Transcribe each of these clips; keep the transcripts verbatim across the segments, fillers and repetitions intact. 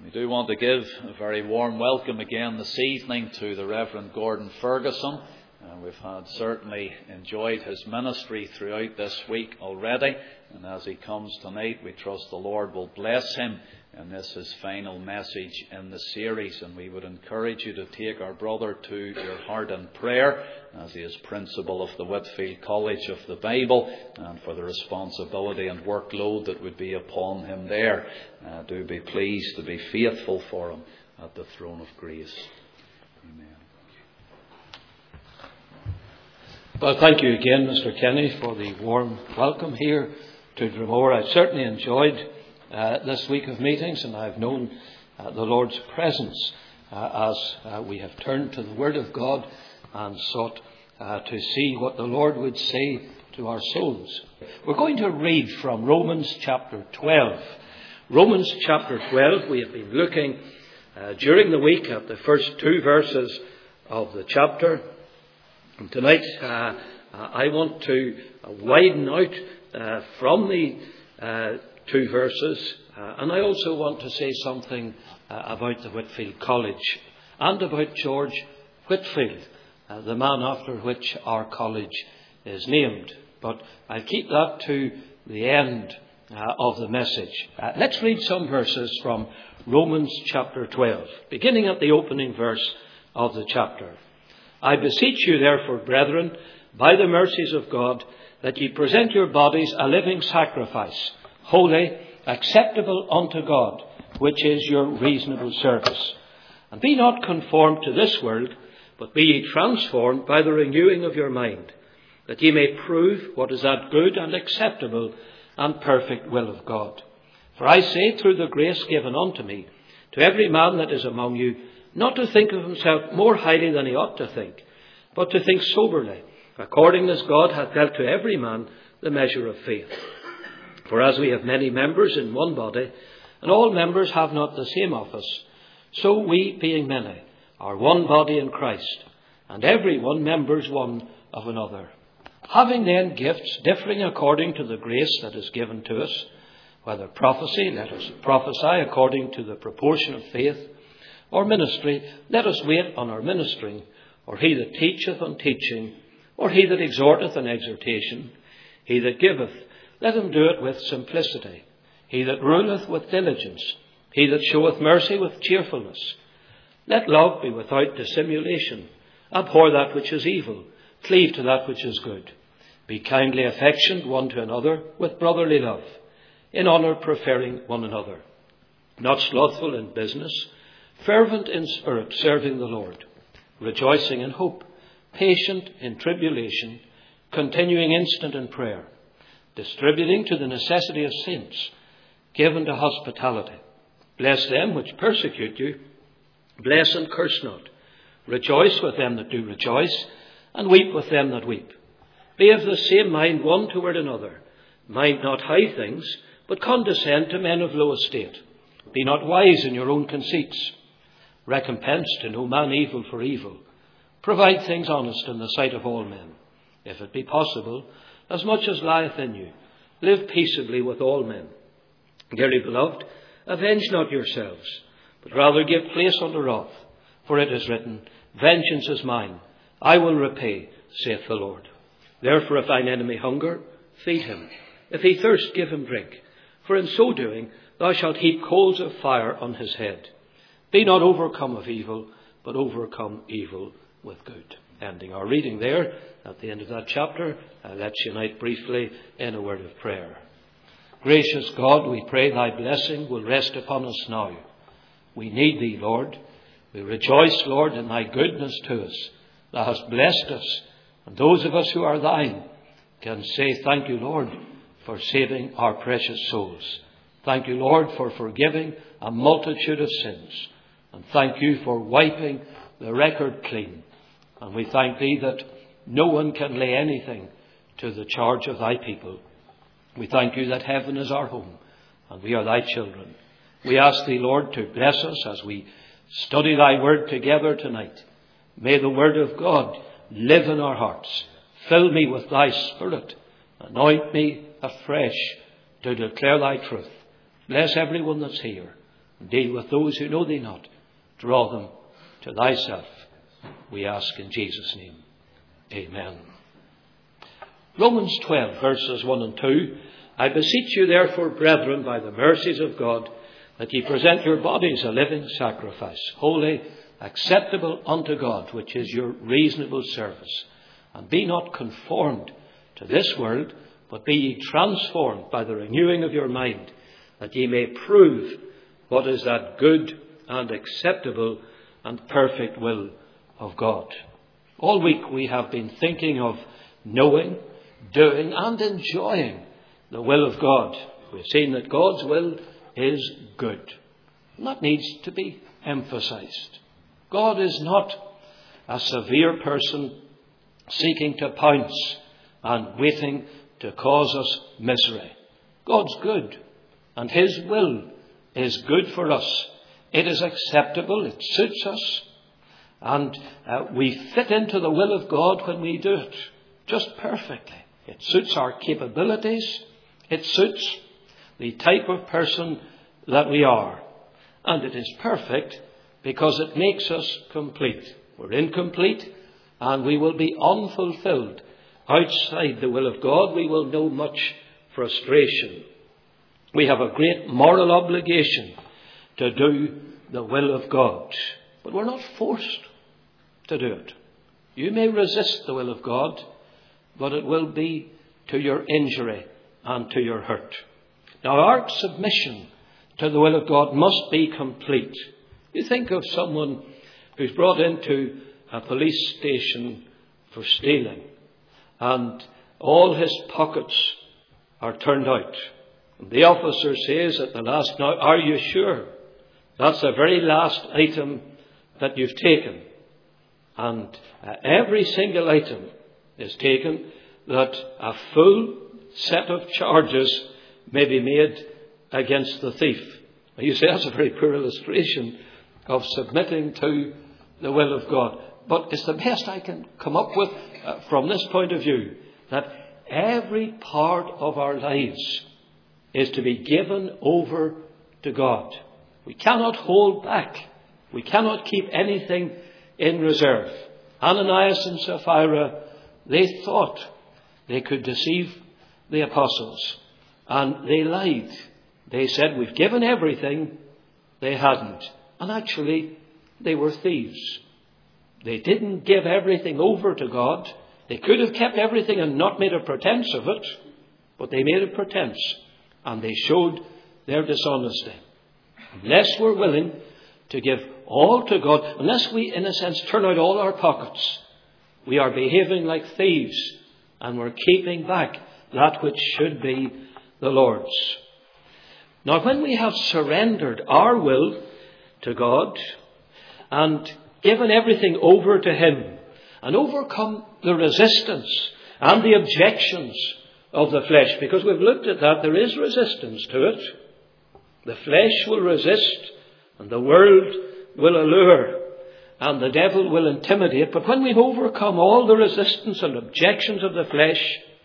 We do want to give a very warm welcome again this evening to the Reverend Gordon Ferguson. Uh, we've had certainly enjoyed his ministry throughout this week already, and as he comes tonight, we trust the Lord will bless him in this his final message in the series. And we would encourage you to take our brother to your heart in prayer, as he is principal of the Whitfield College of the Bible, and for the responsibility and workload that would be upon him there. Uh, do be pleased to be faithful for him at the throne of grace. Amen. Well, thank you again, Mister Kenny, for the warm welcome here to Dromore. I've certainly enjoyed uh, this week of meetings, and I've known uh, the Lord's presence uh, as uh, we have turned to the Word of God and sought uh, to see what the Lord would say to our souls. We're going to read from Romans chapter twelve. Romans chapter twelve, we have been looking uh, during the week at the first two verses of the chapter. And tonight uh, I want to widen out uh, from the uh, two verses, uh, and I also want to say something uh, about the Whitfield College and about George Whitfield, uh, the man after which our college is named. But I'll keep that to the end uh, of the message. Uh, let's read some verses from Romans chapter twelve, beginning at the opening verse of the chapter. I beseech you, therefore, brethren, by the mercies of God, that ye present your bodies a living sacrifice, holy, acceptable unto God, which is your reasonable service. And be not conformed to this world, but be ye transformed by the renewing of your mind, that ye may prove what is that good and acceptable and perfect will of God. For I say, through the grace given unto me, to every man that is among you, not to think of himself more highly than he ought to think, but to think soberly, according as God hath dealt to every man the measure of faith. For as we have many members in one body, and all members have not the same office, so we, being many, are one body in Christ, and every one members one of another. Having then gifts differing according to the grace that is given to us, whether prophecy, let us prophesy according to the proportion of faith, or ministry, let us wait on our ministering, or he that teacheth on teaching, or he that exhorteth on exhortation, he that giveth, let him do it with simplicity, he that ruleth with diligence, he that showeth mercy with cheerfulness. Let love be without dissimulation, abhor that which is evil, cleave to that which is good. Be kindly affectioned one to another with brotherly love, in honour preferring one another, not slothful in business, fervent in spirit, serving the Lord, rejoicing in hope, patient in tribulation, continuing instant in prayer, distributing to the necessity of saints, given to hospitality. Bless them which persecute you, bless and curse not. Rejoice with them that do rejoice, and weep with them that weep. Be of the same mind one toward another. Mind not high things, but condescend to men of low estate. Be not wise in your own conceits. Recompense to no man evil for evil. Provide things honest in the sight of all men. If it be possible, as much as lieth in you, live peaceably with all men. Dearly beloved, avenge not yourselves, but rather give place unto wrath. For it is written, Vengeance is mine, I will repay, saith the Lord. Therefore if thine enemy hunger, feed him. If he thirst, give him drink. For in so doing thou shalt heap coals of fire on his head. Be not overcome of evil, but overcome evil with good. Ending our reading there at the end of that chapter. Uh, let's unite briefly in a word of prayer. Gracious God, we pray thy blessing will rest upon us now. We need thee, Lord. We rejoice, Lord, in thy goodness to us. Thou hast blessed us, and those of us who are thine can say thank you, Lord, for saving our precious souls. Thank you, Lord, for forgiving a multitude of sins. And thank you for wiping the record clean. And we thank thee that no one can lay anything to the charge of thy people. We thank you that heaven is our home, and we are thy children. We ask thee, Lord, to bless us as we study thy word together tonight. May the word of God live in our hearts. Fill me with thy Spirit. Anoint me afresh to declare thy truth. Bless everyone that's here. and deal with those who know thee not. Draw them to thyself, we ask in Jesus' name. Amen. Romans twelve, verses one and two. I beseech you therefore, brethren, by the mercies of God, that ye present your bodies a living sacrifice, holy, acceptable unto God, which is your reasonable service. And be not conformed to this world, but be ye transformed by the renewing of your mind, that ye may prove what is that good and acceptable and perfect will of God. All week we have been thinking of knowing, doing and enjoying the will of God. We've seen that God's will is good. And that needs to be emphasized. God is not a severe person seeking to pounce and waiting to cause us misery. God's good, and his will is good for us. It is acceptable, it suits us, and uh, we fit into the will of God when we do it just perfectly. It suits our capabilities, it suits the type of person that we are, and it is perfect because it makes us complete. We're incomplete, and we will be unfulfilled. Outside the will of God, we will know much frustration. We have a great moral obligation to do the will of God, but we're not forced to do it. You may resist the will of God, but it will be to your injury and to your hurt. Now, our submission to the will of God must be complete. You think of someone who's brought into a police station for stealing, and all his pockets are turned out. And the officer says at the last, now, are you sure that's the very last item that you've taken? And uh, every single item is taken, that a full set of charges may be made against the thief. Now, you say that's a very poor illustration of submitting to the will of God. But it's the best I can come up with uh, from this point of view, that every part of our lives is to be given over to God. We cannot hold back. We cannot keep anything in reserve. Ananias and Sapphira, they thought they could deceive the apostles, and they lied. They said, we've given everything. They hadn't. And actually, they were thieves. They didn't give everything over to God. They could have kept everything and not made a pretense of it, but they made a pretense, and they showed their dishonesty. Unless we're willing to give all to God, unless we, in a sense, turn out all our pockets, we are behaving like thieves, and we're keeping back that which should be the Lord's. Now, when we have surrendered our will to God and given everything over to him and overcome the resistance and the objections of the flesh, because we've looked at that, there is resistance to it. The flesh will resist, and the world will allure, and the devil will intimidate. But when we've overcome all the resistance and objections of the flesh,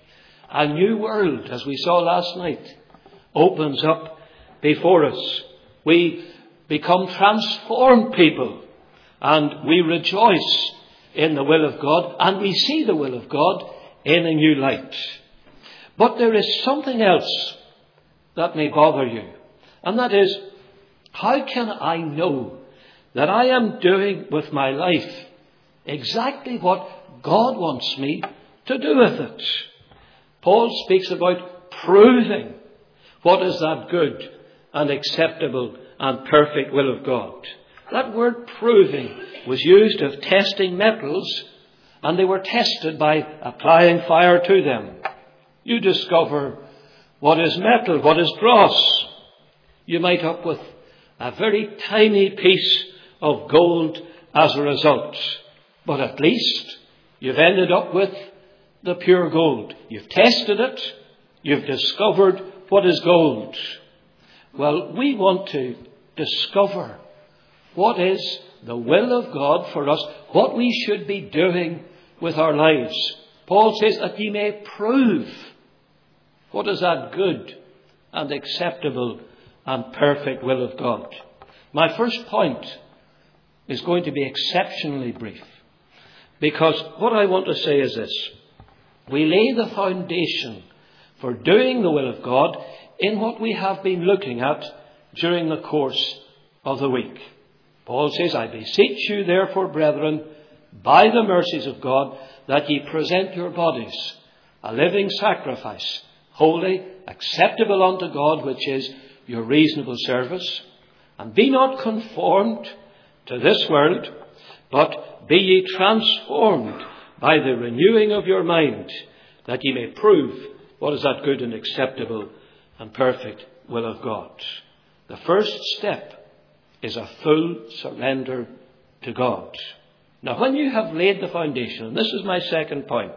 a new world, as we saw last night, opens up before us. We become transformed people, and we rejoice in the will of God, and we see the will of God in a new light. But there is something else that may bother you, and that is, how can I know that I am doing with my life exactly what God wants me to do with it? Paul speaks about proving what is that good and acceptable and perfect will of God. That word proving was used of testing metals, and they were tested by applying fire to them. You discover what is metal, what is dross. You might up with a very tiny piece of gold as a result, but at least you've ended up with the pure gold. You've tested it. You've discovered what is gold. Well, we want to discover what is the will of God for us, what we should be doing with our lives. Paul says that ye may prove what is that good and acceptable and perfect will of God. My first point is going to be exceptionally brief, because what I want to say is this. We lay the foundation for doing the will of God in what we have been looking at during the course of the week. Paul says, I beseech you therefore, brethren, by the mercies of God, that ye present your bodies a living sacrifice, holy, acceptable unto God, which is your reasonable service. And be not conformed to this world, but be ye transformed by the renewing of your mind, that ye may prove what is that good and acceptable and perfect will of God. The first step is a full surrender to God. Now, when you have laid the foundation, and this is my second point,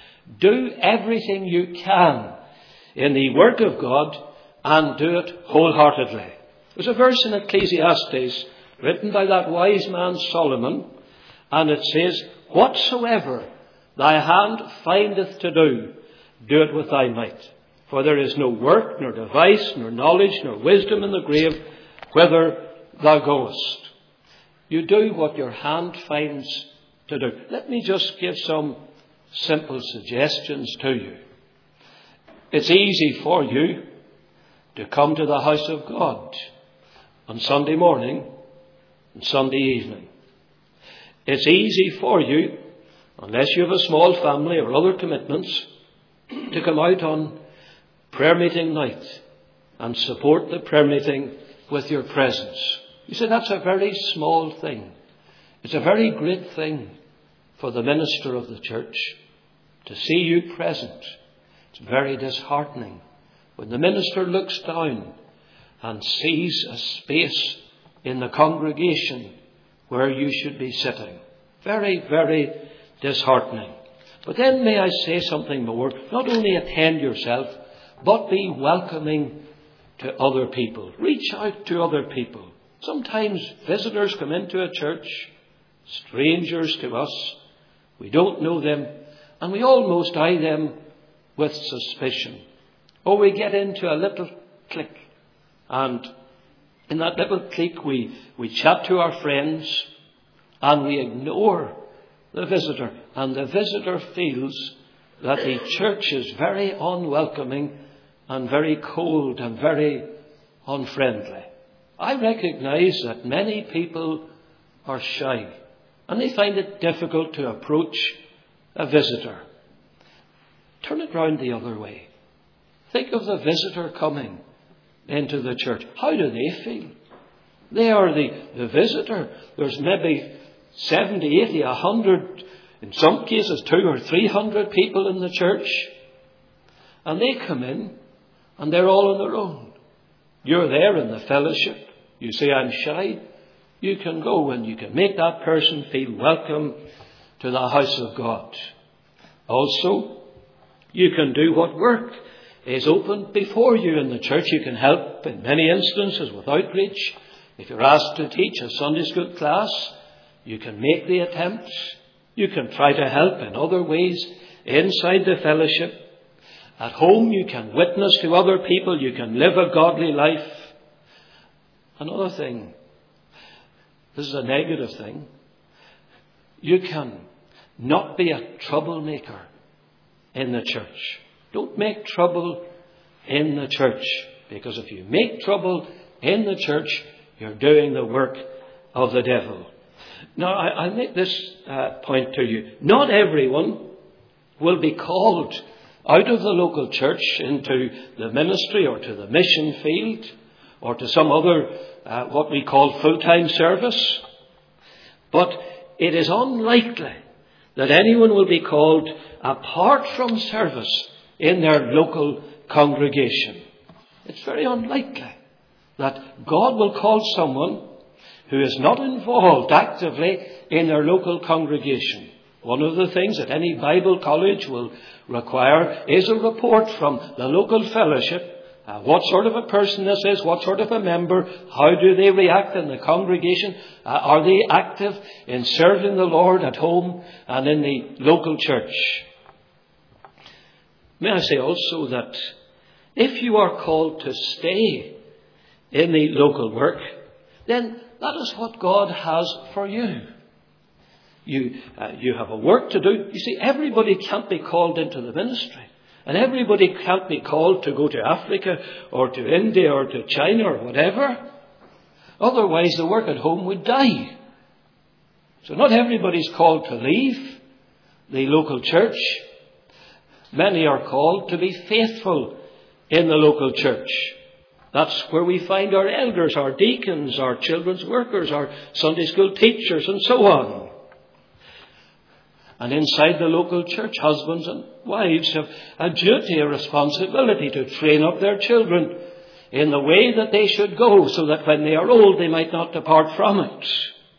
do everything you can in the work of God and do it wholeheartedly. There's a verse in Ecclesiastes written by that wise man Solomon, and it says, whatsoever thy hand findeth to do, do it with thy might. For there is no work, nor device, nor knowledge, nor wisdom in the grave, whither thou goest. You do what your hand finds to do. Let me just give some simple suggestions to you. It's easy for you to come to the house of God on Sunday morning and Sunday evening. It's easy for you, unless you have a small family or other commitments, to come out on prayer meeting night and support the prayer meeting with your presence. You say that's a very small thing. It's a very great thing for the minister of the church to see you present. It's very disheartening when the minister looks down and sees a space in the congregation where you should be sitting. Very, very disheartening. But then may I say something more? Not only attend yourself, but be welcoming to other people. Reach out to other people. Sometimes visitors come into a church, strangers to us. We don't know them, and we almost eye them with suspicion. Or we get into a little clique, and in that little clique we, we chat to our friends, and we ignore the visitor. And the visitor feels that the church is very unwelcoming and very cold and very unfriendly. I recognize that many people are shy and they find it difficult to approach a visitor. Turn it round the other way. Think of the visitor coming into the church. How do they feel? They are the, the visitor. There's maybe seventy, eighty, a hundred, in some cases two or three hundred people in the church. And they come in and they're all on their own. You're there in the fellowship. You say, I'm shy. You can go and you can make that person feel welcome to the house of God. Also, you can do what work is open before you in the church. You can help in many instances with outreach. If you're asked to teach a Sunday school class, you can make the attempt. You can try to help in other ways inside the fellowship. At home, you can witness to other people. You can live a godly life. Another thing, this is a negative thing, you can not be a troublemaker in the church. Don't make trouble in the church, because if you make trouble in the church, you're doing the work of the devil. Now, I, I make this uh, point to you. Not everyone will be called out of the local church into the ministry or to the mission field or to some other, uh, what we call full-time service. But it is unlikely that anyone will be called apart from service in their local congregation. It's very unlikely that God will call someone who is not involved actively in their local congregation. One of the things that any Bible college will require is a report from the local fellowship. Uh, what sort of a person this is, what sort of a member, how do they react in the congregation? Uh, are they active in serving the Lord at home and in the local church? May I say also that if you are called to stay in the local work, then that is what God has for you. You, uh, you have a work to do. You see, everybody can't be called into the ministry. And everybody can't be called to go to Africa or to India or to China or whatever. Otherwise, the work at home would die. So not everybody's called to leave the local church. Many are called to be faithful in the local church. That's where we find our elders, our deacons, our children's workers, our Sunday school teachers, and so on. And inside the local church, husbands and wives have a duty, a responsibility to train up their children in the way that they should go, so that when they are old they might not depart from it.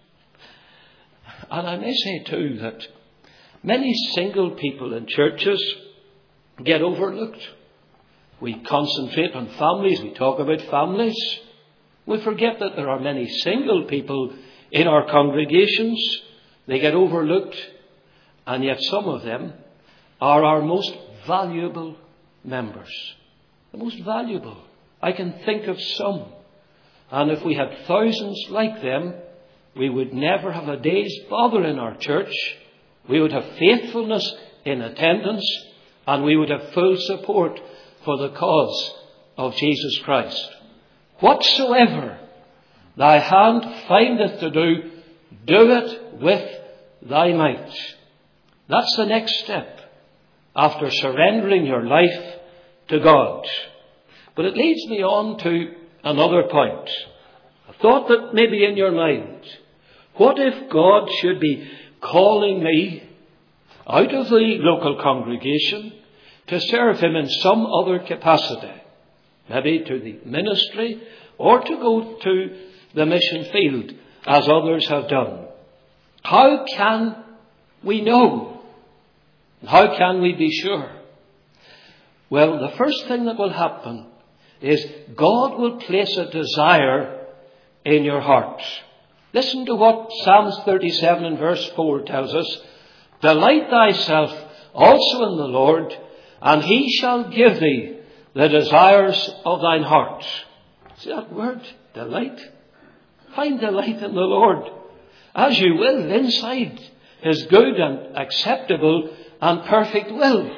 And I may say too that many single people in churches get overlooked. We concentrate on families, we talk about families. We forget that there are many single people in our congregations. They get overlooked. And yet some of them are our most valuable members. The most valuable. I can think of some. And if we had thousands like them, we would never have a day's bother in our church. We would have faithfulness in attendance. And we would have full support for the cause of Jesus Christ. Whatsoever thy hand findeth to do, do it with thy might. That's the next step after surrendering your life to God. But it leads me on to another point. A thought that may be in your mind. What if God should be calling me out of the local congregation to serve him in some other capacity? Maybe to the ministry or to go to the mission field as others have done. How can we know? How can we be sure? Well, the first thing that will happen is God will place a desire in your heart. Listen to what Psalms thirty-seven and verse four tells us. Delight thyself also in the Lord, and he shall give thee the desires of thine heart. See that word? Delight. Find delight in the Lord, as you will inside his good and acceptable and perfect will.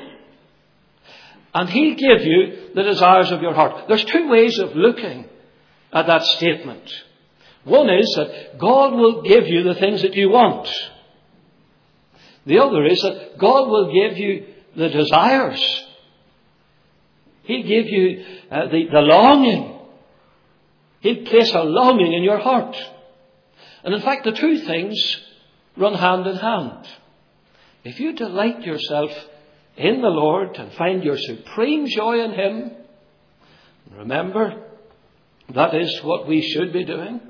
And he'll give you the desires of your heart. There's two ways of looking at that statement. One is that God will give you the things that you want. The other is that God will give you the desires. He'll give you uh, the, the longing. He'll place a longing in your heart. And in fact, the two things run hand in hand. If you delight yourself in the Lord and find your supreme joy in him, remember, that is what we should be doing.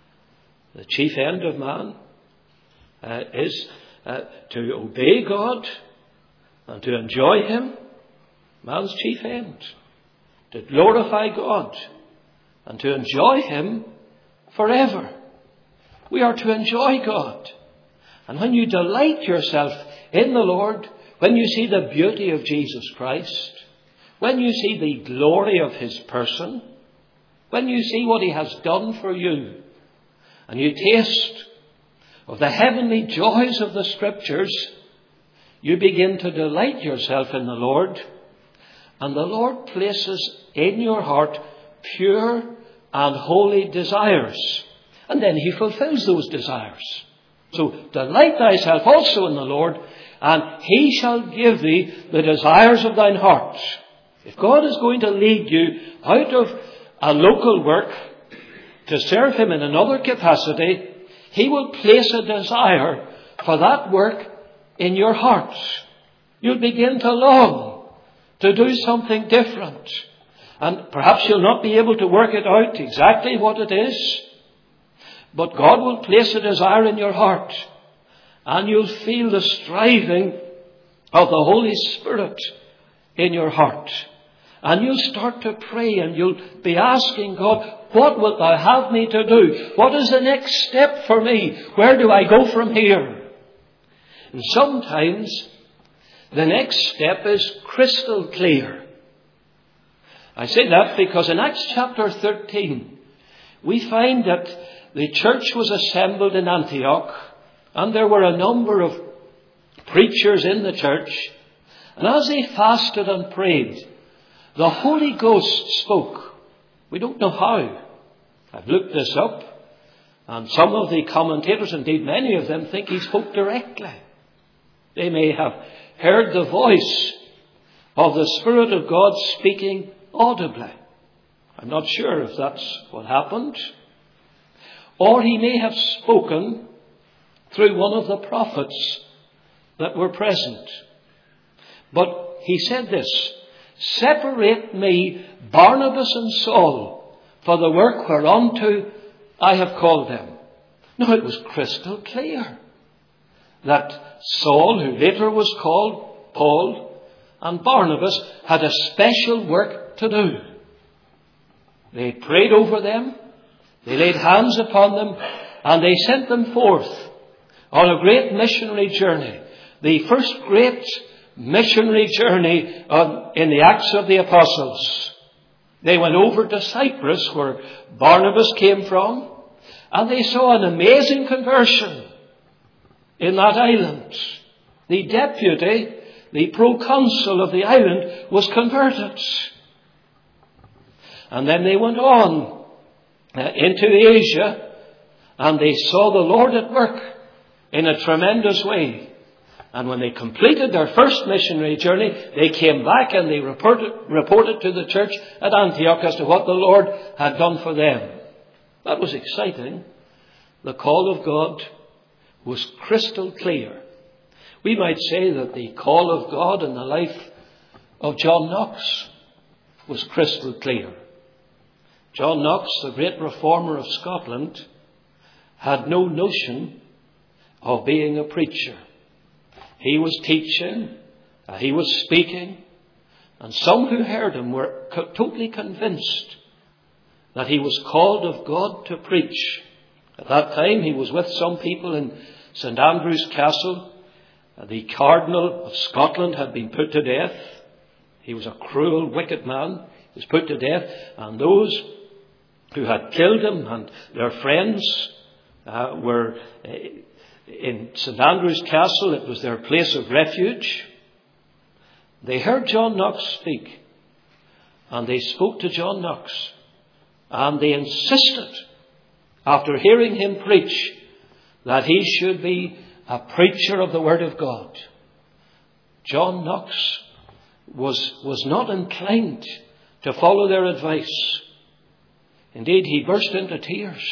The chief end of man uh, is uh, to obey God and to enjoy him. Man's chief end. To glorify God and to enjoy him forever. We are to enjoy God. And when you delight yourself in the Lord, when you see the beauty of Jesus Christ, when you see the glory of his person, when you see what he has done for you, and you taste of the heavenly joys of the Scriptures, you begin to delight yourself in the Lord, and the Lord places in your heart pure and holy desires. And then he fulfills those desires. So delight thyself also in the Lord, and he shall give thee the desires of thine heart. If God is going to lead you out of a local work to serve him in another capacity, he will place a desire for that work in your heart. You'll begin to long to do something different. And perhaps you'll not be able to work it out exactly what it is. But God will place a desire in your heart. And you'll feel the striving of the Holy Spirit in your heart. And you'll start to pray and you'll be asking God, what wilt thou have me to do? What is the next step for me? Where do I go from here? And sometimes the next step is crystal clear. I say that because in Acts chapter thirteen, we find that the church was assembled in Antioch, and there were a number of preachers in the church. And as they fasted and prayed, the Holy Ghost spoke. We don't know how. I've looked this up. And some of the commentators, indeed many of them, think he spoke directly. They may have heard the voice of the Spirit of God speaking audibly. I'm not sure if that's what happened. Or he may have spoken through one of the prophets that were present. But he said this, "Separate me, Barnabas and Saul, for the work whereunto I have called them." Now it was crystal clear that Saul, who later was called Paul, and Barnabas had a special work to do. They prayed over them, they laid hands upon them, and they sent them forth on a great missionary journey. The first great missionary journey of, in the Acts of the Apostles. They went over to Cyprus, where Barnabas came from, and they saw an amazing conversion in that island. The deputy, the proconsul of the island, was converted. And then they went on uh, into Asia, and they saw the Lord at work in a tremendous way. And when they completed their first missionary journey, they came back and they reported, reported to the church at Antioch as to what the Lord had done for them. That was exciting. The call of God was crystal clear. We might say that the call of God in the life of John Knox was crystal clear. John Knox, the great reformer of Scotland, had no notion of being a preacher. He was teaching, uh, he was speaking, and some who heard him were co- totally convinced that he was called of God to preach. At that time he was with some people in St Andrew's Castle. Uh, the Cardinal of Scotland had been put to death. He was a cruel, wicked man. He was put to death, and those who had killed him and their friends uh, were uh, in St Andrew's Castle. It was their place of refuge. They heard John Knox speak, and they spoke to John Knox, and they insisted, after hearing him preach, that he should be a preacher of the Word of God. John Knox was, was not inclined to follow their advice. Indeed, he burst into tears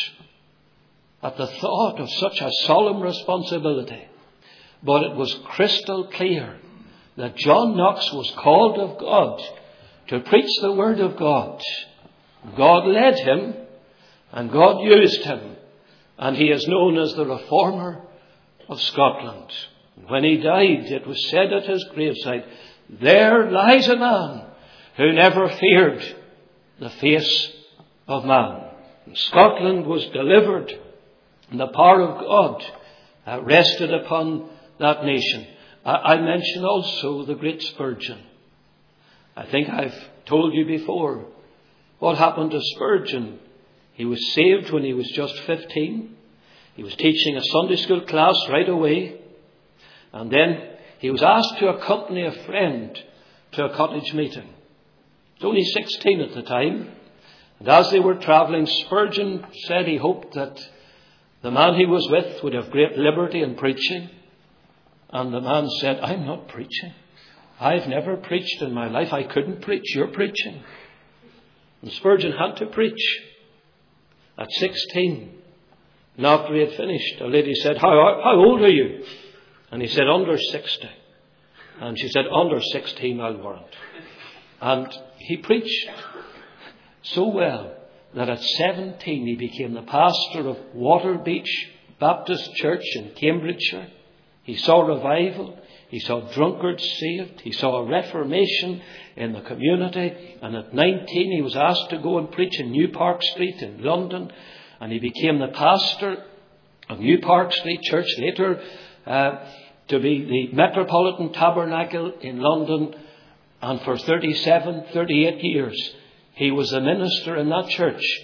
at the thought of such a solemn responsibility. But it was crystal clear that John Knox was called of God to preach the Word of God. God led him, and God used him, and he is known as the Reformer of Scotland. When he died, it was said at his graveside, "There lies a man who never feared the face of man." And Scotland was delivered, and the power of God uh, rested upon that nation. I, I mention also the great Spurgeon. I think I've told you before what happened to Spurgeon. He was saved when he was just fifteen. He was teaching a Sunday school class right away. And then he was asked to accompany a friend to a cottage meeting. He was only sixteen at the time. And as they were travelling, Spurgeon said he hoped that the man he was with would have great liberty in preaching. And the man said, "I'm not preaching. I've never preached in my life. I couldn't preach. You're preaching." And Spurgeon had to preach at sixteen. And after he had finished, a lady said, how, how old are you? And he said, "Under sixty. And she said, "Under sixteen, I'll warrant." And he preached so well that at seventeen he became the pastor of Waterbeach Baptist Church in Cambridgeshire. He saw revival. He saw drunkards saved. He saw a reformation in the community. And at nineteen he was asked to go and preach in New Park Street in London. And he became the pastor of New Park Street Church, later uh, to be the Metropolitan Tabernacle in London. And for thirty-seven, thirty-eight years he was the minister in that church.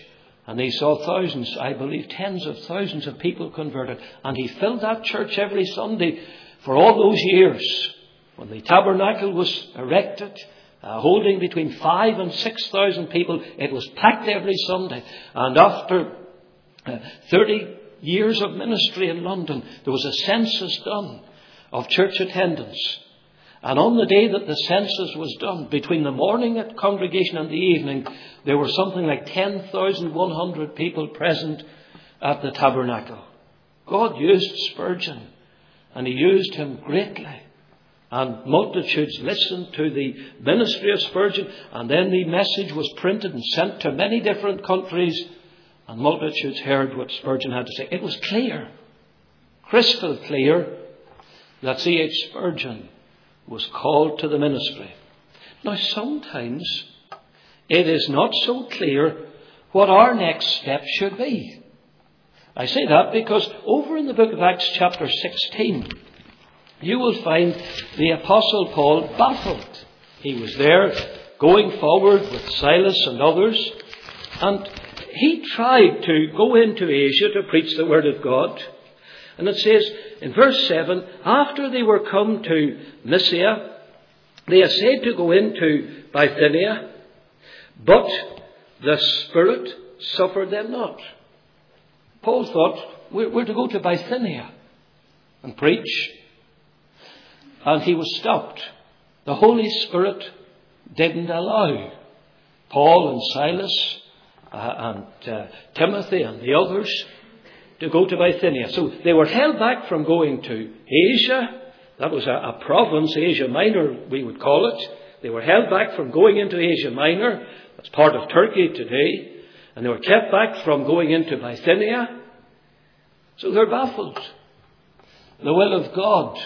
And he saw thousands, I believe tens of thousands of people converted. And he filled that church every Sunday for all those years. When the tabernacle was erected, uh, holding between five and six thousand people, it was packed every Sunday. And after uh, thirty years of ministry in London, there was a census done of church attendance. And on the day that the census was done, between the morning at congregation and the evening, there were something like ten thousand one hundred people present at the tabernacle. God used Spurgeon, and he used him greatly. And multitudes listened to the ministry of Spurgeon, and then the message was printed and sent to many different countries, and multitudes heard what Spurgeon had to say. It was clear, crystal clear, that C H Spurgeon was called to the ministry. Now, sometimes it is not so clear what our next step should be. I say that because over in the book of Acts chapter sixteen, you will find the Apostle Paul baffled. He was there going forward with Silas and others, and he tried to go into Asia to preach the word of God. And it says in verse seven, after they were come to Mysia, they essayed to go into Bithynia, but the Spirit suffered them not. Paul thought, we're, we're to go to Bithynia and preach. And he was stopped. The Holy Spirit didn't allow Paul and Silas uh, and uh, Timothy and the others to go to Bithynia. So they were held back from going to Asia. That was a, a province, Asia Minor we would call it. They were held back from going into Asia Minor. That's part of Turkey today. And they were kept back from going into Bithynia. So they're baffled. The will of God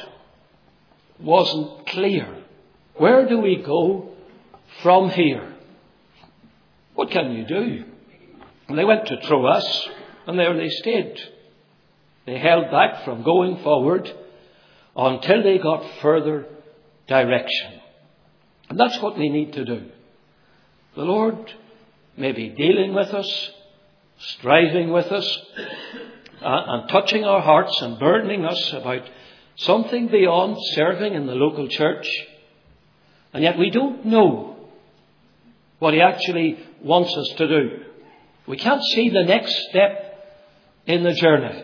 wasn't clear. Where do we go from here? What can you do? And they went to Troas, and there they stayed. They held back from going forward until they got further direction. And that's what we need to do. The Lord may be dealing with us, striving with us, uh, and touching our hearts and burdening us about something beyond serving in the local church. And yet we don't know what He actually wants us to do. We can't see the next step in the journey.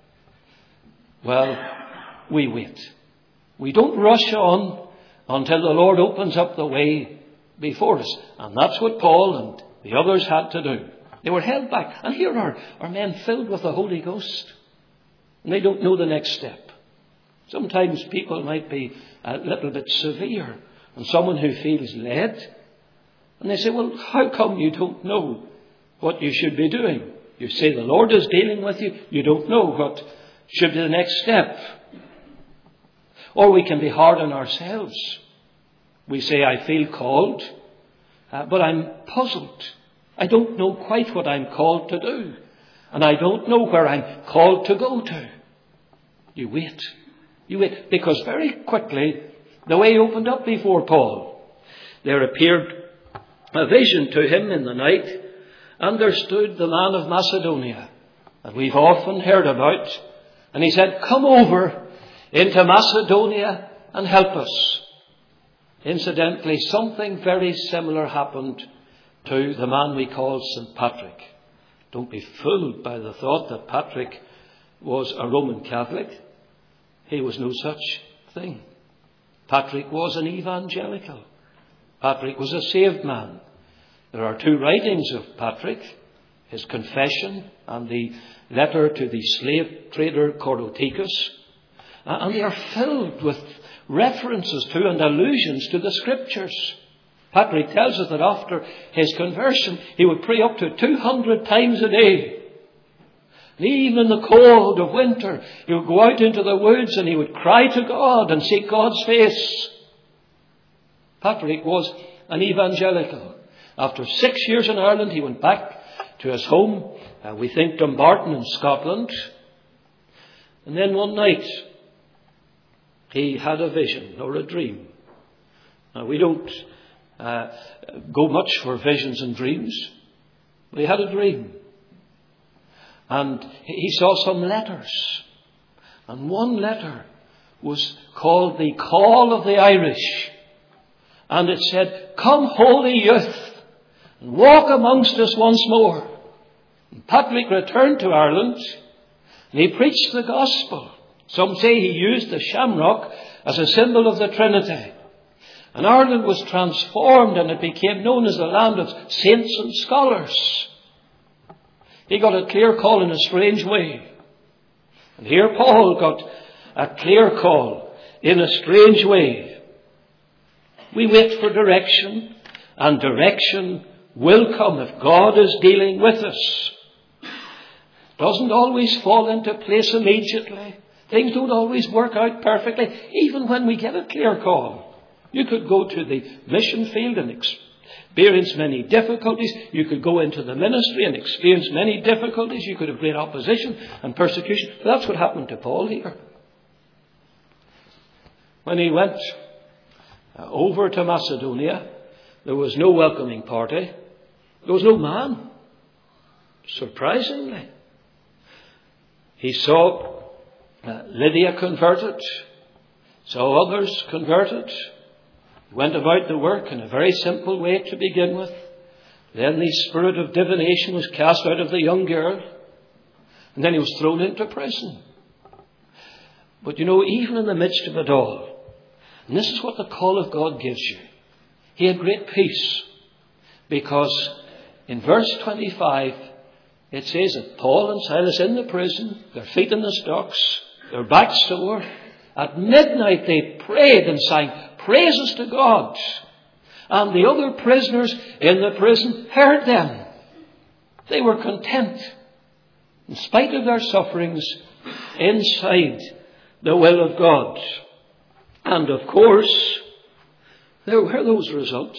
Well, we wait. We don't rush on until the Lord opens up the way before us. And that's what Paul and the others had to do. They were held back. And here are, are men filled with the Holy Ghost. And they don't know the next step. Sometimes people might be a little bit severe. And someone who feels led. And they say, well, how come you don't know what you should be doing? You say the Lord is dealing with you. You don't know what should be the next step. Or we can be hard on ourselves. We say, I feel called, uh, but I'm puzzled. I don't know quite what I'm called to do. And I don't know where I'm called to go to. You wait. You wait. Because very quickly, the way opened up before Paul. There appeared a vision to him in the night, and there stood the man of Macedonia, that we've often heard about. And he said, come over into Macedonia and help us. Incidentally, something very similar happened to the man we call Saint Patrick. Don't be fooled by the thought that Patrick was a Roman Catholic. He was no such thing. Patrick was an evangelical. Patrick was a saved man. There are two writings of Patrick, his confession and the letter to the slave trader Coroticus. And they are filled with references to and allusions to the Scriptures. Patrick tells us that after his conversion, he would pray up to two hundred times a day. And even in the cold of winter, he would go out into the woods and he would cry to God and seek God's face. Patrick was an evangelical. After six years in Ireland, he went back to his home, uh, we think Dumbarton in Scotland. And then one night, he had a vision or a dream. Now, we don't uh, go much for visions and dreams. But he had a dream. And he saw some letters. And one letter was called the Call of the Irish. And it said, "Come, holy youth, and walk amongst us once more." And Patrick returned to Ireland, and he preached the gospel. Some say he used the shamrock as a symbol of the Trinity. And Ireland was transformed, and it became known as the land of saints and scholars. He got a clear call in a strange way. And here Paul got a clear call in a strange way. We wait for direction, and direction will come if God is dealing with us. Doesn't always fall into place immediately. Things don't always work out perfectly, even when we get a clear call. You could go to the mission field and experience many difficulties. You could go into the ministry and experience many difficulties. You could have great opposition and persecution. But that's what happened to Paul here. When he went over to Macedonia, there was no welcoming party. There was no man. Surprisingly. He saw uh, Lydia converted, saw others converted. He went about the work in a very simple way to begin with. Then the spirit of divination was cast out of the young girl. And then he was thrown into prison. But you know, even in the midst of it all, and this is what the call of God gives you, he had great peace. Because in verse twenty-five, it says that Paul and Silas in the prison, their feet in the stocks, their backs sore. At midnight they prayed and sang praises to God. And the other prisoners in the prison heard them. They were content, in spite of their sufferings, inside the will of God. And of course, there were those results.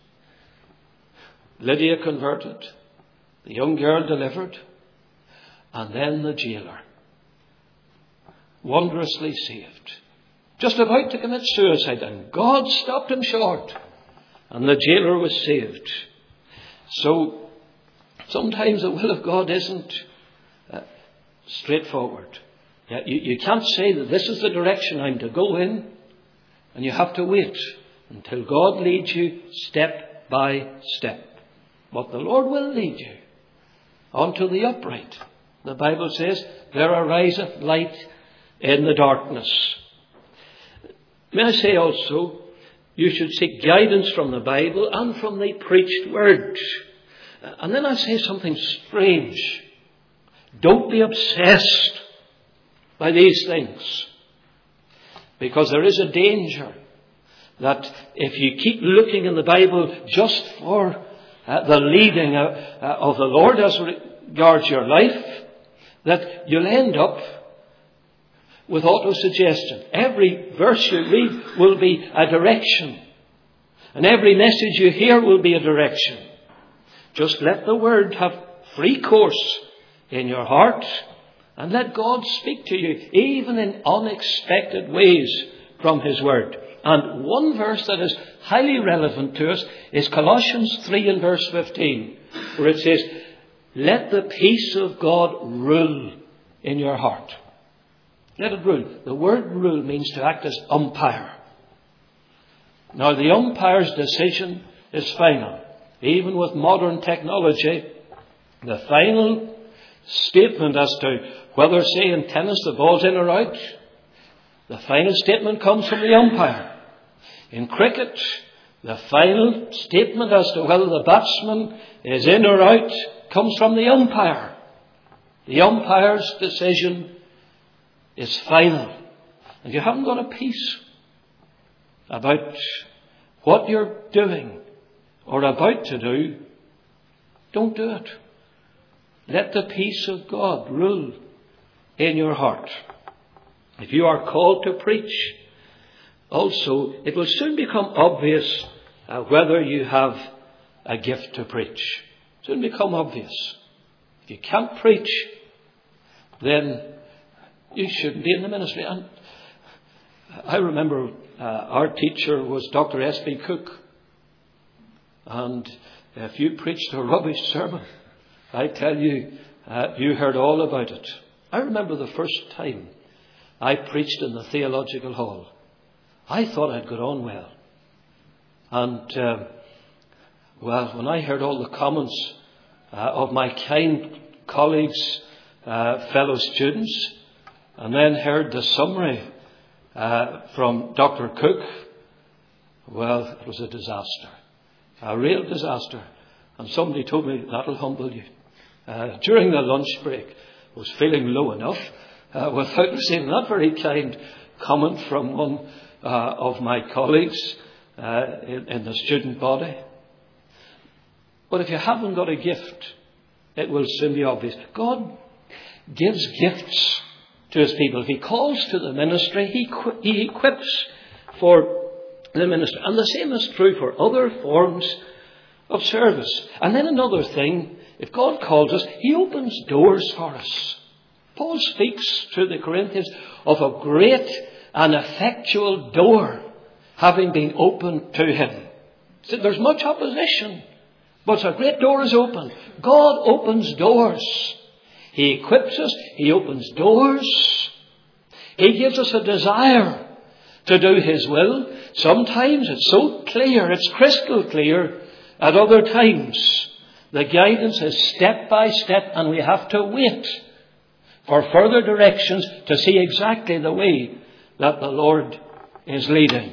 Lydia converted, the young girl delivered, and then the jailer, wondrously saved. Just about to commit suicide, and God stopped him short, and the jailer was saved. So, sometimes the will of God isn't uh, straightforward. You, you can't say that this is the direction I'm to go in, and you have to wait until God leads you step by step. But the Lord will lead you unto the upright. The Bible says, there ariseth light in the darkness. May I say also, you should seek guidance from the Bible and from the preached word. And then I say something strange. Don't be obsessed by these things. Because there is a danger that if you keep looking in the Bible just for uh, the leading uh, uh, of the Lord as regards your life, that you'll end up with auto-suggestion. Every verse you read will be a direction. And every message you hear will be a direction. Just let the Word have free course in your heart, and let God speak to you, even in unexpected ways from His Word. And one verse that is highly relevant to us is Colossians three and verse fifteen, where it says, let the peace of God rule in your heart. Let it rule. The word rule means to act as umpire. Now, the umpire's decision is final. Even with modern technology, the final statement as to whether, say, in tennis the ball's in or out, the final statement comes from the umpire. In cricket, the final statement as to whether the batsman is in or out comes from the umpire. The umpire's decision is final. And you haven't got a peace about what you're doing or about to do, don't do it. Let the peace of God rule in your heart. If you are called to preach, also, it will soon become obvious uh, whether you have a gift to preach. Soon become obvious. If you can't preach, then you shouldn't be in the ministry. And I remember uh, our teacher was Doctor S B Cook. And if you preached a rubbish sermon, I tell you, Uh, you heard all about it. I remember the first time I preached in the theological hall. I thought I'd got on well. And, uh, well, when I heard all the comments uh, of my kind colleagues, uh, fellow students, and then heard the summary uh, from Doctor Cook, well, it was a disaster. A real disaster. And somebody told me, that'll humble you. Uh, during the lunch break, I was feeling low enough uh, without receiving that very kind comment from one uh, of my colleagues uh, in, in the student body. But if you haven't got a gift, it will soon be obvious. God gives gifts to his people. If he calls to the ministry, he, he equips for the ministry. And the same is true for other forms of service. And then another thing, if God calls us, he opens doors for us. Paul speaks to the Corinthians of a great and effectual door having been opened to him. So there's much opposition, but a great door is open. God opens doors. He equips us. He opens doors. He gives us a desire to do his will. Sometimes it's so clear, it's crystal clear. At other times, the guidance is step by step, and we have to wait for further directions to see exactly the way that the Lord is leading.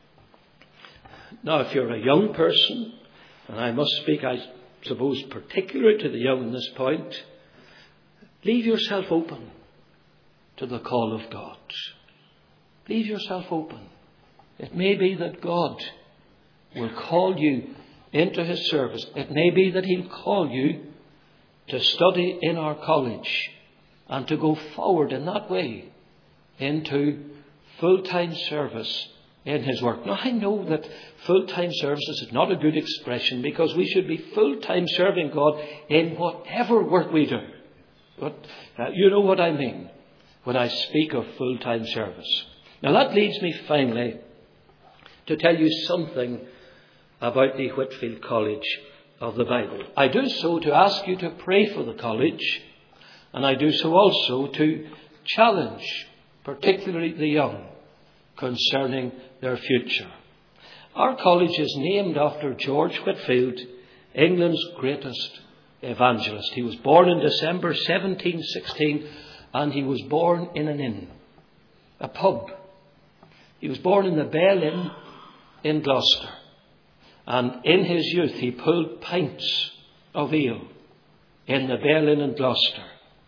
Now, if you're a young person, and I must speak, I suppose, particularly to the young in this point, leave yourself open to the call of God. Leave yourself open. It may be that God will call you into his service. It may be that he'll call you to study in our college and to go forward in that way into full-time service in his work. Now, I know that full-time service is not a good expression, because we should be full-time serving God in whatever work we do. But uh, you know what I mean when I speak of full-time service. Now, that leads me finally to tell you something about the Whitefield College of the Bible. I do so to ask you to pray for the college, and I do so also to challenge, particularly the young, concerning their future. Our college is named after George Whitefield, England's greatest evangelist. He was born in December seventeen sixteen, and he was born in an inn, a pub. He was born in the Bell Inn in Gloucester. And in his youth, he pulled pints of ale in the Bell Inn in Gloucester.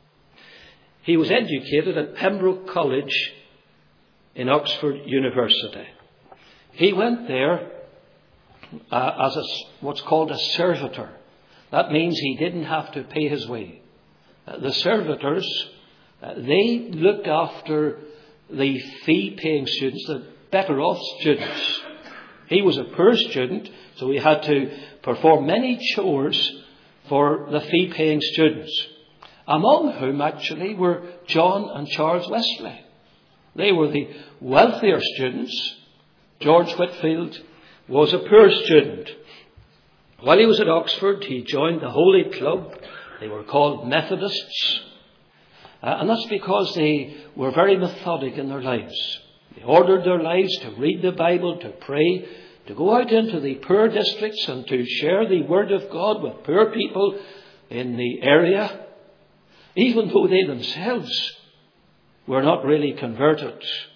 He was educated at Pembroke College in Oxford University. He went there uh, as a, what's called a servitor. That means he didn't have to pay his way. Uh, the servitors, uh, they looked after the fee-paying students, the better-off students. He was a poor student, so he had to perform many chores for the fee-paying students, among whom actually were John and Charles Wesley. They were the wealthier students. George Whitefield was a poor student. While he was at Oxford, he joined the Holy Club. They were called Methodists. Uh, and that's because they were very methodic in their lives. They ordered their lives to read the Bible, to pray, to go out into the poor districts and to share the Word of God with poor people in the area, even though they themselves were not really converted.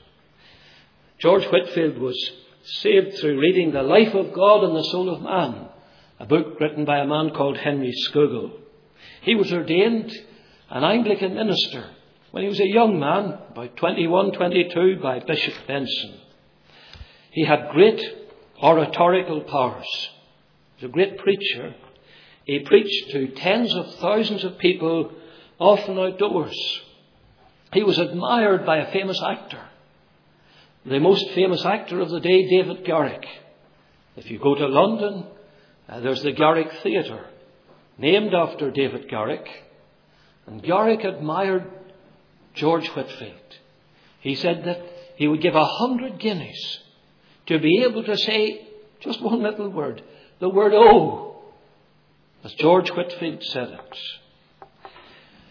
George Whitefield was saved through reading The Life of God and the Soul of Man, a book written by a man called Henry Scougal. He was ordained an Anglican minister when he was a young man, about twenty-one, twenty-two, by Bishop Benson. He had great oratorical powers. He was a great preacher. He preached to tens of thousands of people, often outdoors. He was admired by a famous actor, the most famous actor of the day, David Garrick. If you go to London, uh, there's the Garrick Theatre, named after David Garrick. And Garrick admired George Whitefield. He said that he would give a hundred guineas to be able to say just one little word, the word "oh," as George Whitefield said it.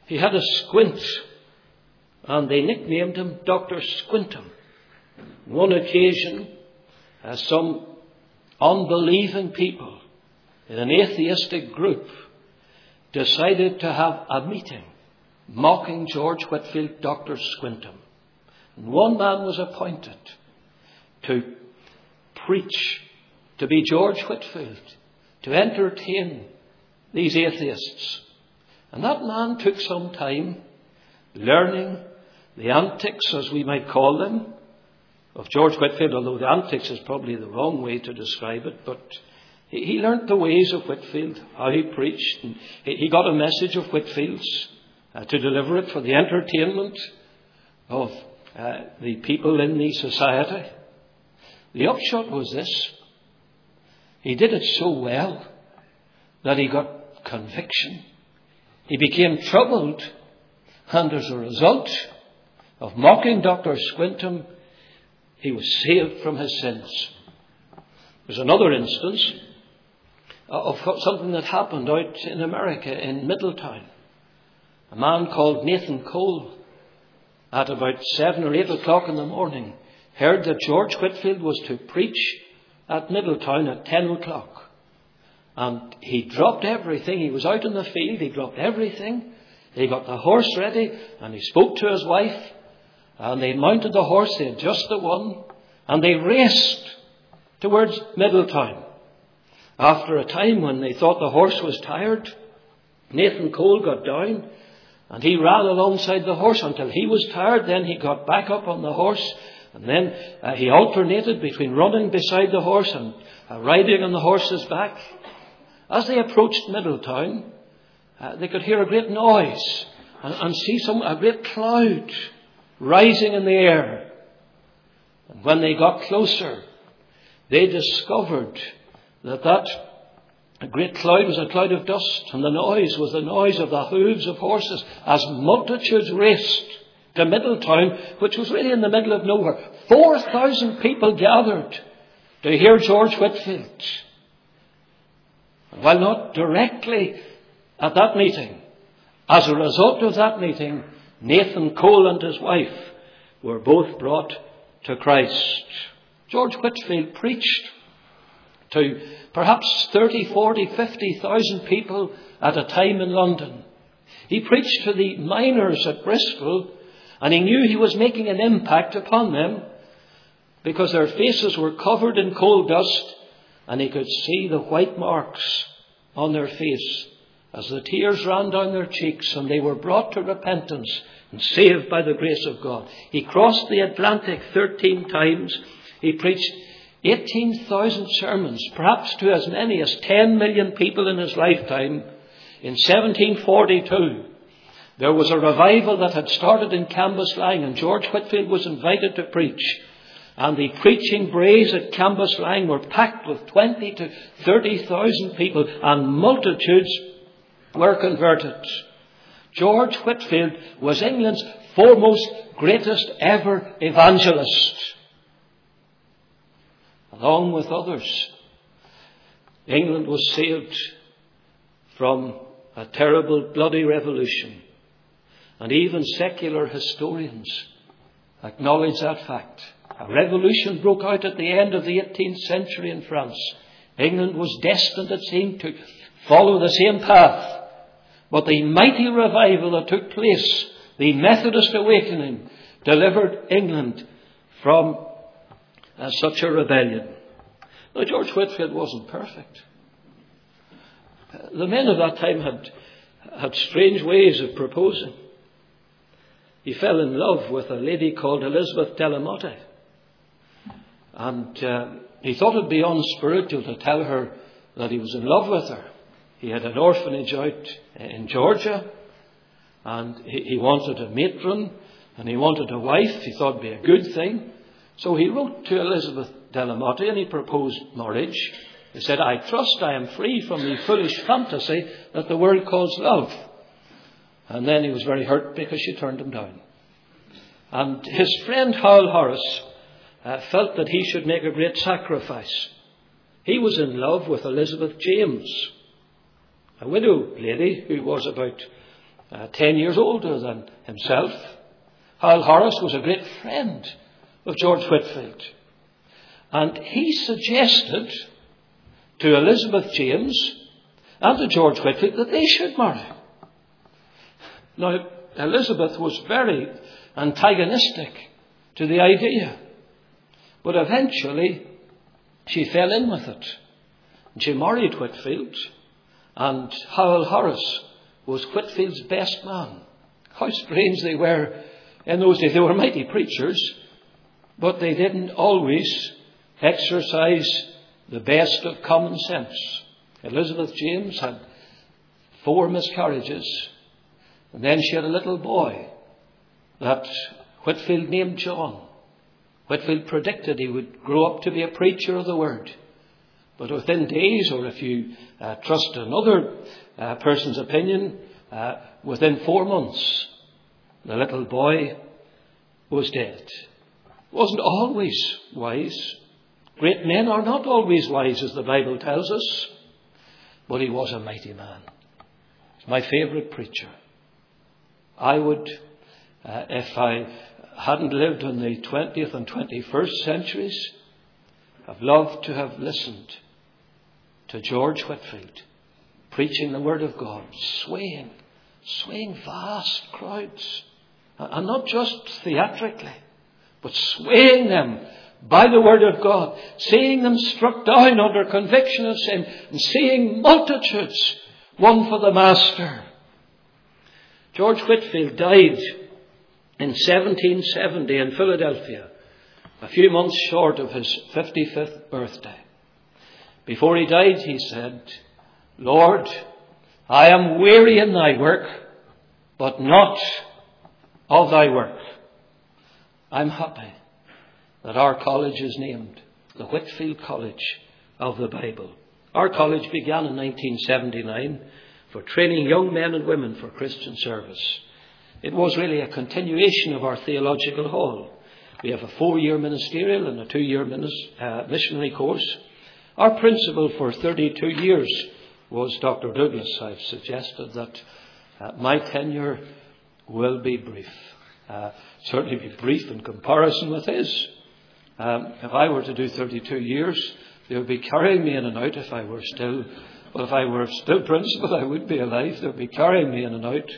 He had a squint, and they nicknamed him Doctor Squintum. On one occasion, uh, some unbelieving people in an atheistic group decided to have a meeting mocking George Whitefield, Doctor Squintum. And one man was appointed to preach, to be George Whitefield, to entertain these atheists. And that man took some time learning the antics, as we might call them, of George Whitefield, although the antics is probably the wrong way to describe it, but he, he learnt the ways of Whitefield, how he preached, and he, he got a message of Whitefield's uh, to deliver it for the entertainment of uh, the people in the society. The upshot was this: he did it so well that he got conviction. He became troubled, and as a result of mocking Doctor Squintum, he was saved from his sins. There's another instance of something that happened out in America, in Middletown. A man called Nathan Cole, at about seven or eight o'clock in the morning, heard that George Whitefield was to preach at Middletown at ten o'clock. And he dropped everything. He was out in the field. He dropped everything. He got the horse ready, and he spoke to his wife. And they mounted the horse. They had just the one. And they raced towards Middletown. After a time, when they thought the horse was tired, Nathan Cole got down, and he ran alongside the horse until he was tired. Then he got back up on the horse. And then uh, he alternated between running beside the horse and uh, riding on the horse's back. As they approached Middletown, uh, they could hear a great noise and, and see some a great cloud rising in the air. And when they got closer, they discovered that that a great cloud was a cloud of dust, and the noise was the noise of the hooves of horses as multitudes raced to Middletown, which was really in the middle of nowhere. Four thousand people gathered to hear George Whitefield. While not directly at that meeting, as a result of that meeting, Nathan Cole and his wife were both brought to Christ. George Whitefield preached to perhaps thirty, forty, fifty thousand people at a time in London. He preached to the miners at Bristol, and he knew he was making an impact upon them because their faces were covered in coal dust, and he could see the white marks on their face as the tears ran down their cheeks, and they were brought to repentance and saved by the grace of God. He crossed the Atlantic thirteen times. He preached eighteen thousand sermons, perhaps to as many as ten million people in his lifetime. In seventeen forty-two, there was a revival that had started in Cambuslang, and George Whitefield was invited to preach. And the preaching braes at Cambuslang were packed with twenty to thirty thousand people, and multitudes were converted. George Whitefield was England's foremost, greatest ever evangelist, along with others. England was saved from a terrible bloody revolution, and even secular historians acknowledge that fact. A revolution broke out at the end of the eighteenth century in France. England was destined, it seemed, to follow the same path. But the mighty revival that took place, the Methodist awakening, delivered England from uh, such a rebellion. Now, George Whitefield wasn't perfect. Uh, the men of that time had, had strange ways of proposing. He fell in love with a lady called Elizabeth Delamotte. And uh, he thought it be unspiritual to tell her that he was in love with her. He had an orphanage out in Georgia, and he, he wanted a matron, and he wanted a wife. He thought it would be a good thing. So he wrote to Elizabeth Delamotte, and he proposed marriage. He said, "I trust I am free from the foolish fantasy that the world calls love." And then he was very hurt because she turned him down. And his friend Howell Horace uh, felt that he should make a great sacrifice. He was in love with Elizabeth James, a widow lady who was about uh, ten years older than himself. Hal Horace was a great friend of George Whitefield. And he suggested to Elizabeth James and to George Whitefield that they should marry. Now, Elizabeth was very antagonistic to the idea. But eventually, she fell in with it. She married Whitefield, and Howell Horace was Whitefield's best man. How strange they were in those days. They were mighty preachers, but they didn't always exercise the best of common sense. Elizabeth James had four miscarriages, and then she had a little boy that Whitefield named John. Whitefield predicted he would grow up to be a preacher of the word. But within days, or if you uh, trust another uh, person's opinion, uh, within four months, the little boy was dead. Wasn't always wise. Great men are not always wise, as the Bible tells us. But he was a mighty man. He's my favourite preacher. I would, uh, if I hadn't lived in the twentieth and twenty-first centuries, have loved to have listened to George Whitefield preaching the Word of God, swaying, swaying vast crowds, and not just theatrically, but swaying them by the Word of God, seeing them struck down under conviction of sin, and seeing multitudes won for the Master. George Whitefield died in seventeen seventy in Philadelphia, a few months short of his fifty-fifth birthday. Before he died, he said, "Lord, I am weary in thy work, but not of thy work." I'm happy that our college is named the Whitefield College of the Bible. Our college began in nineteen seventy-nine for training young men and women for Christian service. It was really a continuation of our theological hall. We have a four-year ministerial and a two-year minis- uh, missionary course. Our principal for thirty-two years was Doctor Douglas. I've suggested that uh, my tenure will be brief. Uh, certainly be brief in comparison with his. Um, if I were to do thirty-two years, they would be carrying me in and out if I were still, well, if I were still principal, I would be alive. They would be carrying me in and out.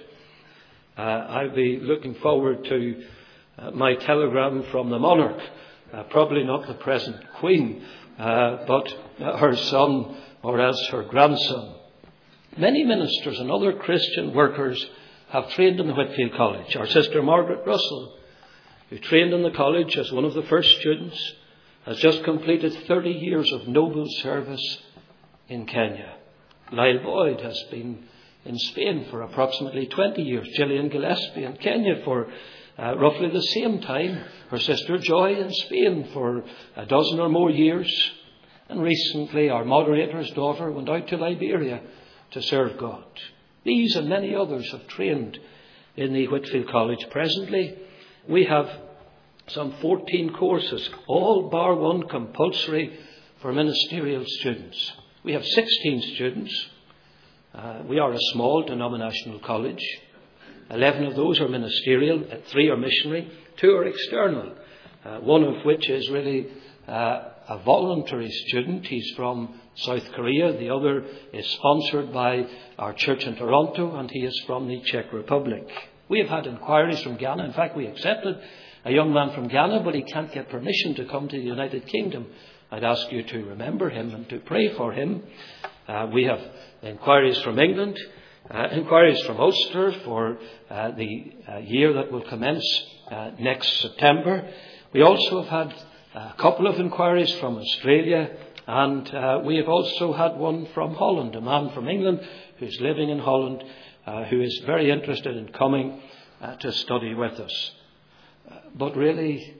Uh, I'd be looking forward to uh, my telegram from the monarch, uh, probably not the present Queen, uh, but uh, her son or else her grandson. Many ministers and other Christian workers have trained in the Whitefield College. Our sister Margaret Russell, who trained in the college as one of the first students, has just completed thirty years of noble service in Kenya. Lyle Boyd has been in Spain for approximately twenty years. Gillian Gillespie in Kenya for uh, roughly the same time. Her sister Joy in Spain for a dozen or more years. And recently our moderator's daughter went out to Liberia to serve God. These and many others have trained in the Whitefield College. Presently, we have some fourteen courses, all bar one compulsory for ministerial students. We have sixteen students. Uh, we are a small denominational college. Eleven of those are ministerial, three are missionary, two are external, uh, one of which is really uh, a voluntary student. He's from South Korea. The other is sponsored by our church in Toronto, and he is from the Czech Republic. We have had inquiries from Ghana. In fact, we accepted a young man from Ghana, but he can't get permission to come to the United Kingdom. I'd ask you to remember him and to pray for him. Uh, we have inquiries from England, uh, inquiries from Ulster for uh, the uh, year that will commence uh, next September. We also have had a couple of inquiries from Australia, and uh, we have also had one from Holland, a man from England who's living in Holland, uh, who is very interested in coming uh, to study with us. Uh, but really,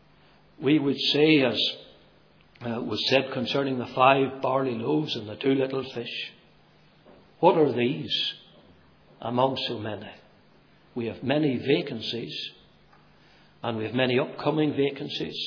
we would say, as uh, was said concerning the five barley loaves and the two little fish, what are these among so many? We have many vacancies, and we have many upcoming vacancies,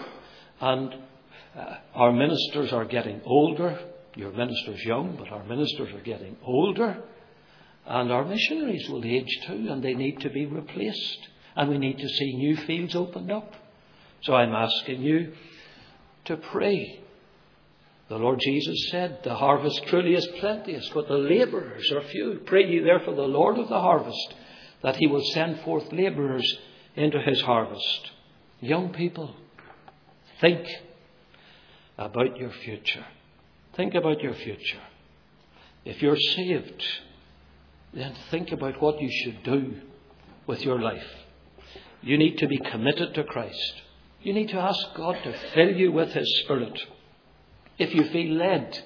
and uh, our ministers are getting older. Your minister's young, but our ministers are getting older, And our missionaries will age too, and they need to be replaced. And we need to see new fields opened up. So I'm asking you to pray. The Lord Jesus said, the harvest truly is plenteous, but the labourers are few. Pray ye therefore the Lord of the harvest, that he will send forth labourers into his harvest. Young people, think about your future. Think about your future. If you're saved, then think about what you should do with your life. You need to be committed to Christ. You need to ask God to fill you with his Spirit. If you feel led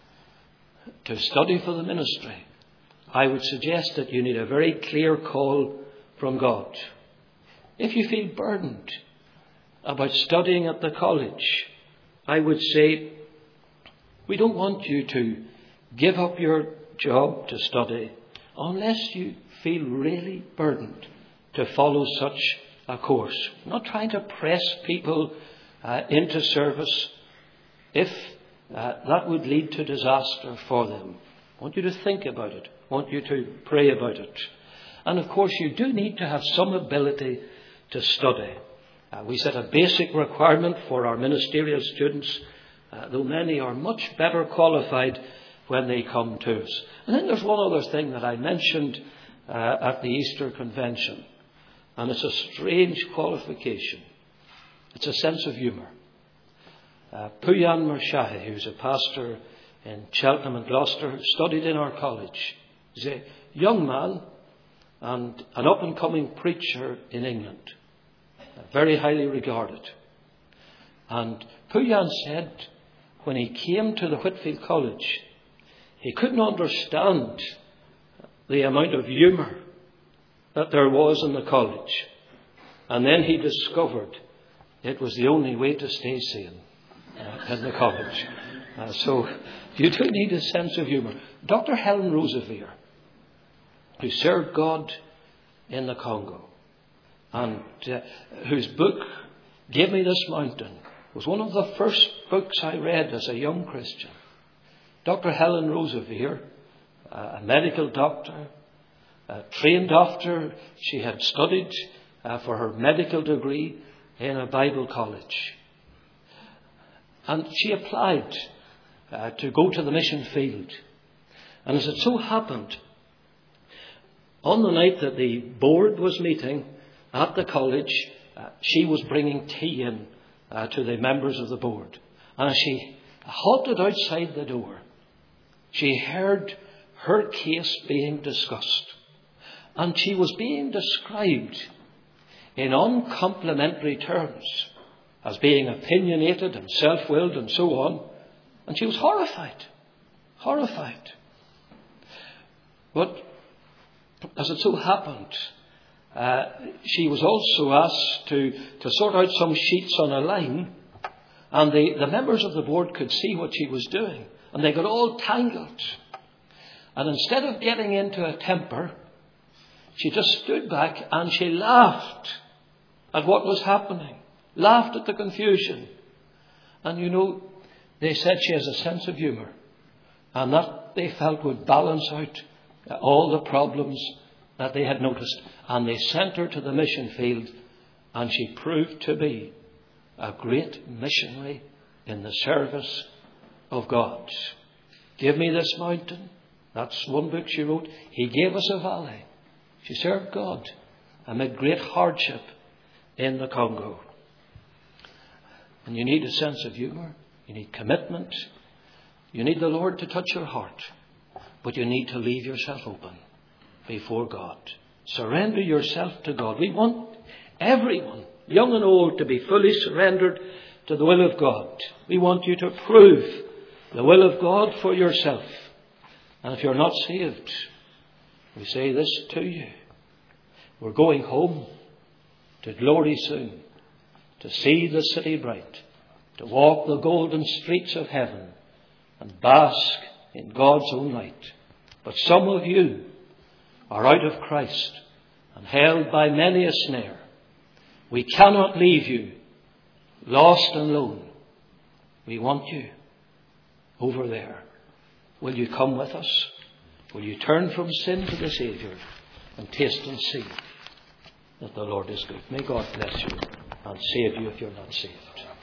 to study for the ministry, I would suggest that you need a very clear call from God. If you feel burdened about studying at the college, I would say we don't want you to give up your job to study unless you feel really burdened to follow such a course. I'm not trying to press people uh, into service if uh, that would lead to disaster for them. I want you to think about it. I want you to pray about it. And of course you do need to have some ability to study. Uh, we set a basic requirement for our ministerial students, uh, though many are much better qualified when they come to us. And then there's one other thing that I mentioned uh, at the Easter Convention, and it's a strange qualification. It's a sense of humour. Uh, Puyan Mershahi, who's a pastor in Cheltenham and Gloucester, who studied in our college, is a young man and an up-and-coming preacher in England, very highly regarded. And Puyan said when he came to the Whitfield College, he couldn't understand the amount of humour that there was in the college. And then he discovered it was the only way to stay sane uh, in the college. Uh, so you do need a sense of humour. Doctor Helen Roseveare, who served God in the Congo, and uh, whose book, Give Me This Mountain, was one of the first books I read as a young Christian. Doctor Helen Roseveare, uh, a medical doctor, uh, trained after she had studied uh, for her medical degree in a Bible college. And she applied uh, to go to the mission field. And as it so happened, on the night that the board was meeting at the college, uh, she was bringing tea in uh, to the members of the board. And as she halted outside the door, she heard her case being discussed. And she was being described in uncomplimentary terms as being opinionated and self-willed and so on. And she was horrified. Horrified. But as it so happened, uh, she was also asked to, to sort out some sheets on a line. And the, the members of the board could see what she was doing. And they got all tangled. And instead of getting into a temper, she just stood back and she laughed at what was happening. Laughed at the confusion. And you know, they said she has a sense of humour. And that they felt would balance out all the problems that they had noticed. And they sent her to the mission field. And she proved to be a great missionary in the service of God. Give me this mountain. That's one book she wrote. He gave us a valley. She served God amid great hardship in the Congo. And you need a sense of humour. You need commitment. You need the Lord to touch your heart. But you need to leave yourself open before God. Surrender yourself to God. We want everyone, young and old, to be fully surrendered to the will of God. We want you to prove the will of God for yourself. And if you're not saved, we say this to you. We're going home to glory soon, to see the city bright, to walk the golden streets of heaven and bask in God's own light. But some of you are out of Christ and held by many a snare. We cannot leave you lost and lone. We want you over there. Will you come with us? Will you turn from sin to the Saviour and taste and see that the Lord is good? May God bless you and save you if you're not saved.